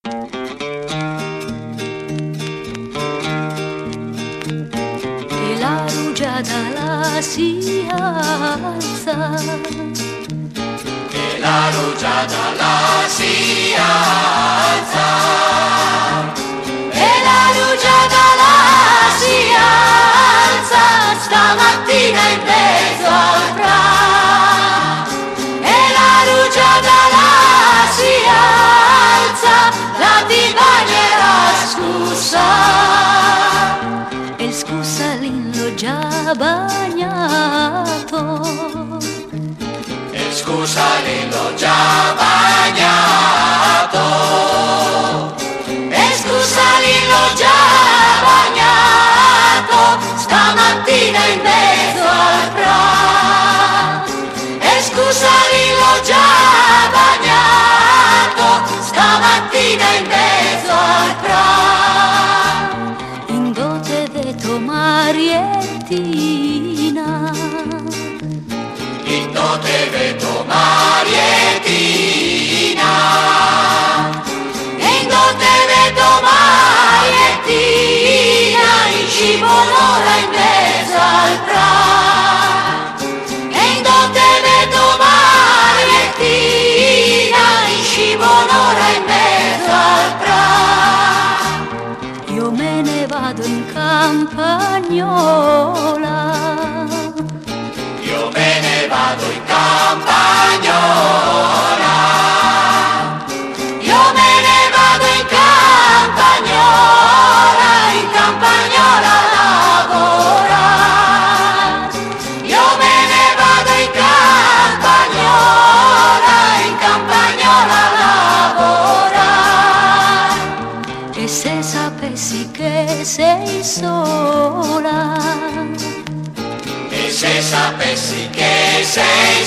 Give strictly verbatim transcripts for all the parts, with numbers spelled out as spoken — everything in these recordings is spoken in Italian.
E la rugiada la si alza, e la rugiada la si alza, e la rugiada la si alza stamattina in mezzo al pra. E la rugiada la si alza, la ti bagnerà scusa, e scusa l'ho già bagnato, e scusa l'ho già bagnato, e scusa l'ho già bagnato stamattina in mezzo al pra. E scusa l'ho già bagnato stamattina in mezzo al pra. In dote vedo Mariettina, in dote vedo Mariettina, in dote vedo Mariettina, in cibo l'ora in mezzo al pra. In dote vedo Mariettina, in cibo l'ora in mezzo al pra. Io me ne vado in campagnola, io me ne vado in campagnola, io me ne vado in campagnola, in campagnola a lavorare. Io me ne vado in campagnola, in campagnola a lavorare. E se sapessi che sei sola, e se sapessi che sei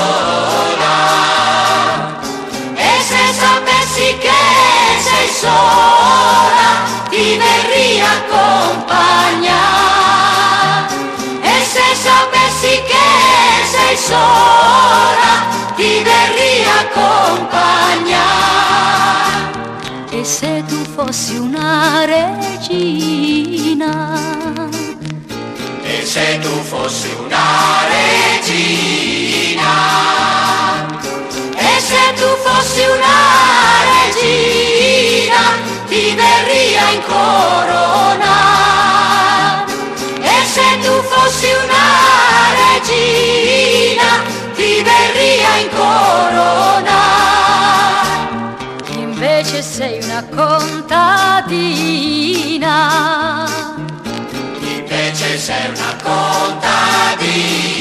sola, e se sapessi che sei sola, ti verrì a accompagnare. E se sapessi che sei sola, ti verrì a accompagnare. E se tu fossi una regina, e se tu fossi una regina, e se tu fossi una regina, ti verrì a incoronare. E se tu fossi una regina, ti verrì a incoronare. Invece sei una contadina, invece sei una contadina.